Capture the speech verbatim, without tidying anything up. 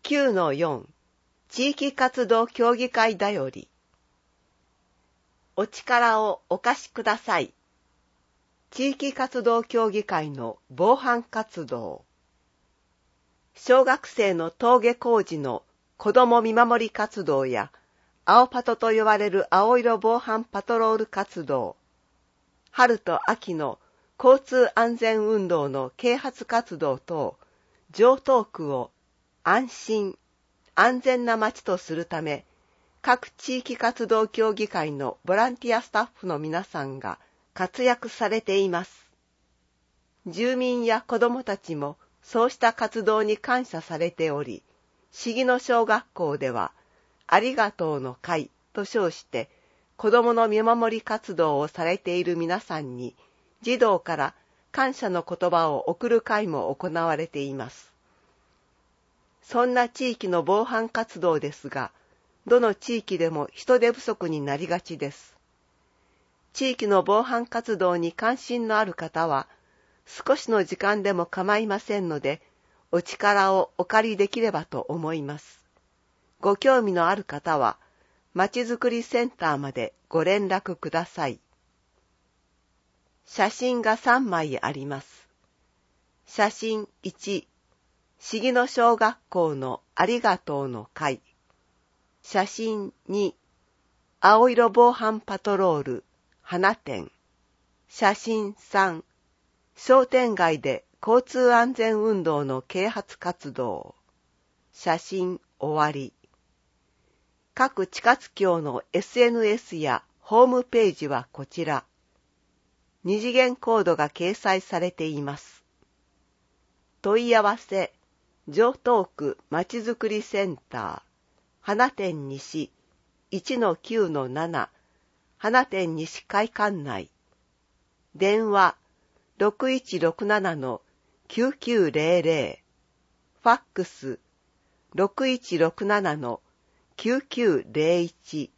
きゅうのよん 地域活動協議会だより。お力をお貸しください。地域活動協議会の防犯活動。小学生の登下校時の子ども見守り活動や、青パトと呼ばれる青色防犯パトロール活動、春と秋の交通安全運動の啓発活動等、城東区を安心、安全な街とするため、各地域活動協議会のボランティアスタッフの皆さんが活躍されています。住民や子どもたちもそうした活動に感謝されており、茂野小学校では、ありがとうの会と称して、子どもの見守り活動をされている皆さんに、児童から感謝の言葉を送る会も行われています。そんな地域の防犯活動ですが、どの地域でも人手不足になりがちです。地域の防犯活動に関心のある方は、少しの時間でも構いませんので、お力をお借りできればと思います。ご興味のある方は、まちづくりセンターまでご連絡ください。写真がさんまいあります。写真いち、茂野小学校のありがとうの会。写真に、青色防犯パトロール、花店。写真さん、商店街で交通安全運動の啓発活動。写真終わり。各地活協の エスエヌエス やホームページはこちら。二次元コードが掲載されています。問い合わせ、城東区まちづくりセンター、花店西 いちのきゅうのなな、花店西会館内。電話 ろくいちろくななのきゅうきゅうゼロゼロ、ファックス ろくいちろくななのきゅうきゅうゼロいち。